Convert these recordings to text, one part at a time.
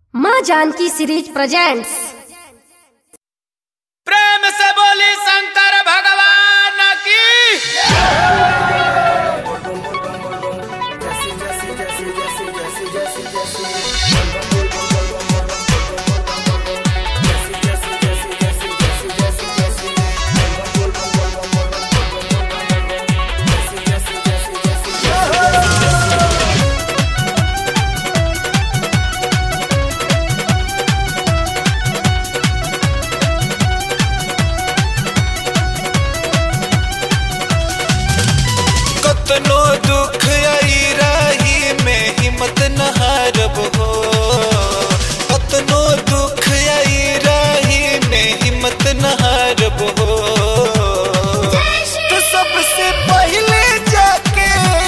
माँ Janaki series presents. प्रेम से बोली शंकर भगवान की। कतनो दुख आई राही में हिम्मत न हारब हो। कतनो दुख आई राही में हिम्मत न हारब हो। तो सबसे पहले जाके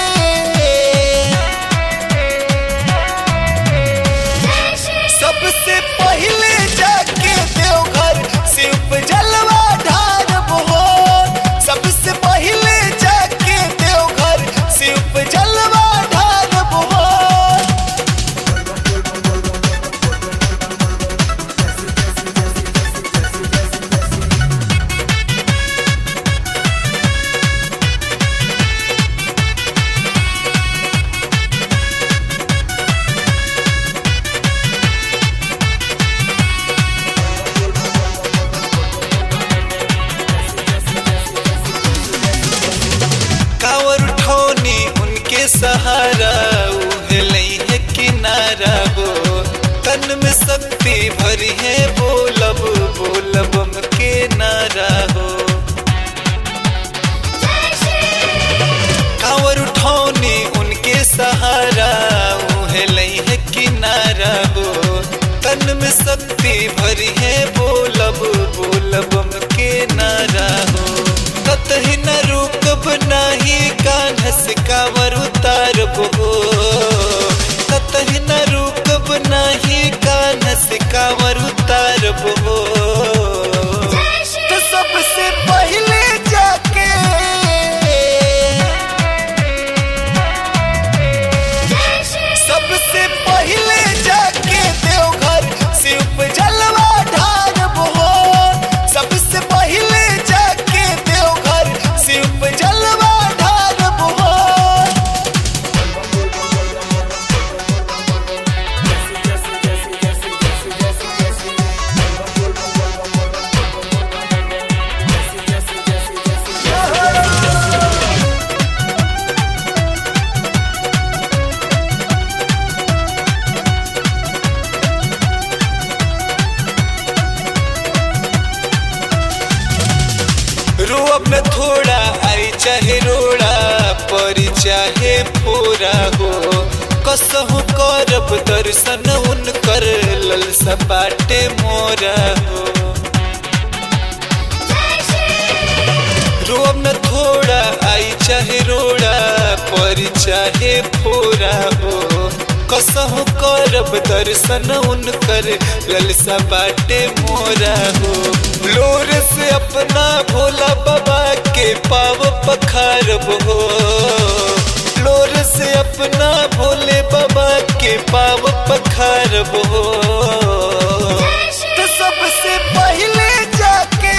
सबसे पहले जाके देवघर शिव जलवा ढारब हो। सबसे पहले जाके देवघर शिव जलवा ढारब हो। कांवर उठौनी उनके सहारा उहलई है किनारा हो। तन में शक्ति भरी है बोलब बोलब के नारा हो। कांवर उठौनी उनके सहारा उहलई है किनारा हो। तन में शक्ति भरी है बोलब बोलब के नारा हो। कतही न रुकब नाही कान्ह से कांवर उतारब हो। कतही न रुकब नाही कान्ह से कांवर उतारब हो। तो सबसे पहले जाके सबसे पहले जाके देवघर शिव जलवा ढारब हो। सबसे पहले जाके देवघर शिव जलवा ढारब हो। रोब न थोड़ा आई चाहे रोड़ा परी चाहे फोरा हो। कसहु करब दर्शन उनकर ललसा बाटे मोरा हो। रोब न थोड़ा आई चाहे रोड़ा परी चाहे फोरा हो। कसहु करब दर्शन उनकर ललसा बाटे मोरा हो। लोर से अपना भोला बाबा के पाव पखारब हो। लोर से अपना भोले बाबा के पाव पखारब हो। तो सबसे पहले जाके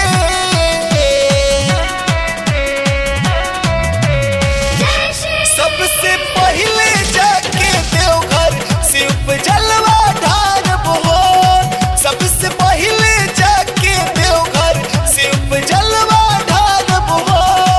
सबसे पहले जाके देवघर शिव जलवा ढारब हो। सबसे पहले जाके देवघर शिव जलवा ढारब हो।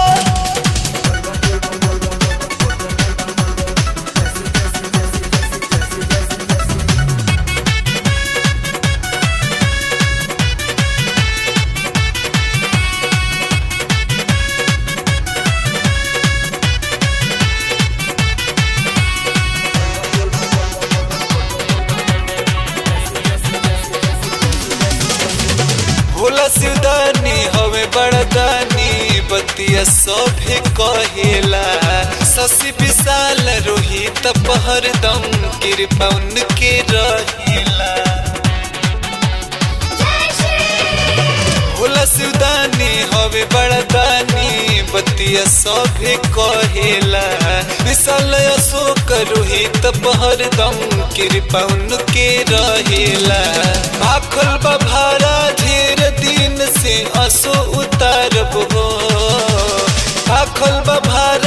भोला शिवदानी हवे बड़दानी बतिया सभे कहेला। शशि विशाल रोहित हरदम कृपा उनके रहेला। भोला शिवदानी हवे बड़दानी बतिया बतिया सभे कहेला विशाल अशोक रोहित हरदम कृपा उनके रहेला आखल बभारा ढेर दिन से असो उतारब हो आखल बभारा